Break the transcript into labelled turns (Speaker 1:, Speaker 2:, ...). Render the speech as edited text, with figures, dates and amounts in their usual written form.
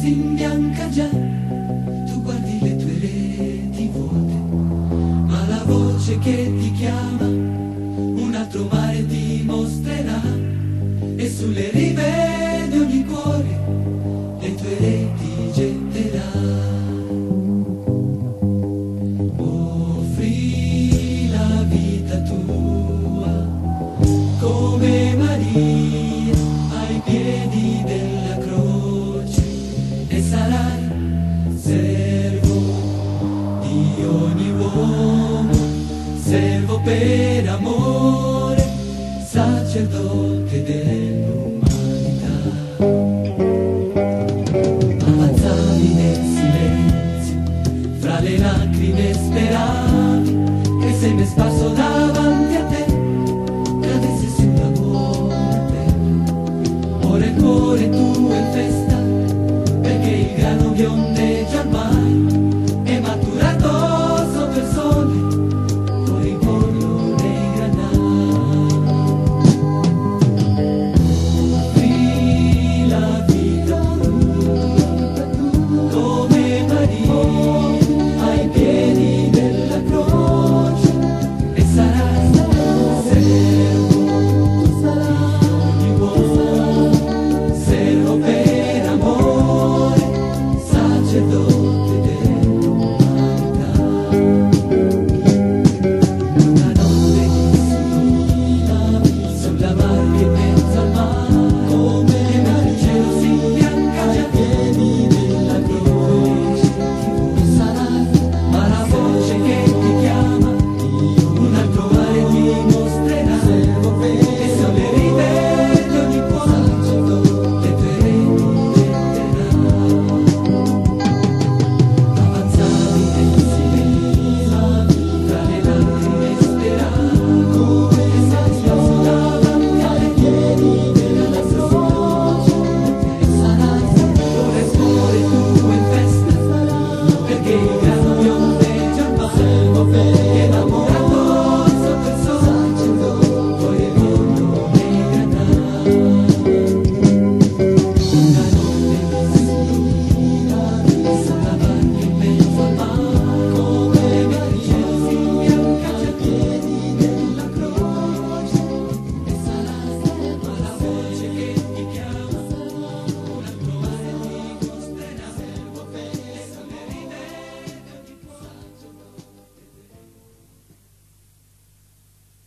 Speaker 1: si imbianca già, tu guardi le tue reti vuote, ma la voce che ti chiama un altro mare ti mostrerà, e sulle rive di ogni cuore le tue reti getterà. Offri la vita tua come Maria ai piedi della croce, e sarai servo di ogni uomo, servo per amore, sacerdote dell'umanità. Avanzavi nel silenzio, fra le lacrime speravi che il seme sparso davanti a te cadesse sulla buona terra. Ora il cuore tuo è in festa, perché il grano biondo